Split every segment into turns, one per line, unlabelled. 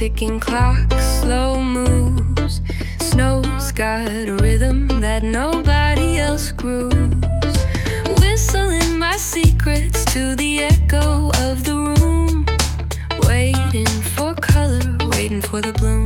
ticking clock, slow moves. Snow's got a rhythm that nobody else grooves. Whistling my secrets to the echo of the room. Waiting for color, waiting for the bloom.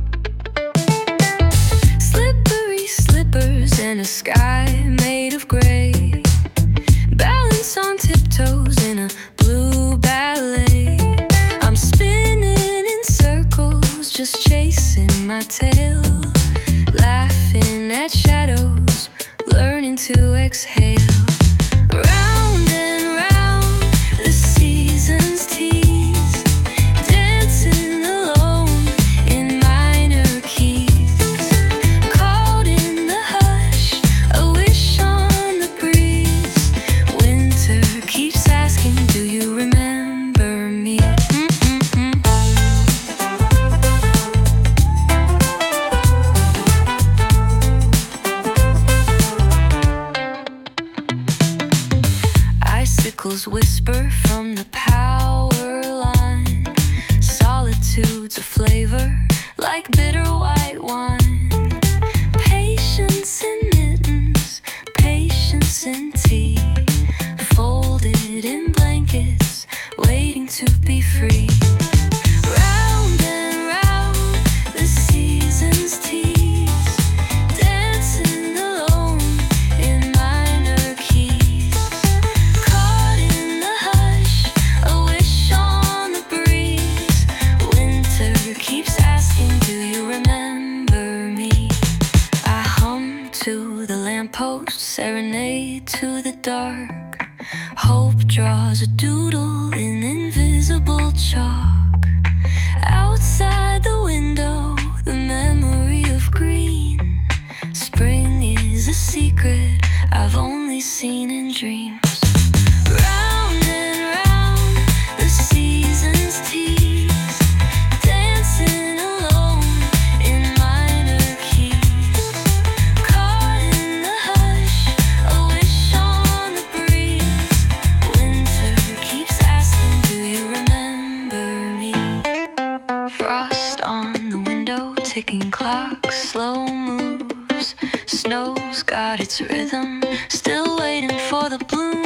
Slippery slippers and a sky made of gray. Balance on tiptoes in a blue ballet. I'm spinning in circles, just chasing my tail. Laughing at shadows, learning to exhale. Round and round, the seasons tease. Dancing alone in minor keys. Caught in the hush, a wish on the breeze. Winter keeps asking, do you remember me? Icicles whisper from the power line. Solitude's a flavor like bitter white wine. Patience in mittens, patience in tea. Folded in blankets, waiting to be free. Round and round, the seasons tease. Dancing alone in minor keys. Caught in the hush, a wish on the breeze. Winter keeps asking, do you remember me? I hum to the lamppost, serenade to the dark. Hope draws a doodle in invisible chalk. Outside the window, the memory of green. Spring is a secret I've only seen in dreams. Round and round, the seasons tease. Dancing alone in minor keys. Caught in the hush, a wish on the breeze. Winter keeps asking, do you remember me? Frost on the window, ticking clock, slow moves. Snow's got its rhythm, still waiting for the bloom.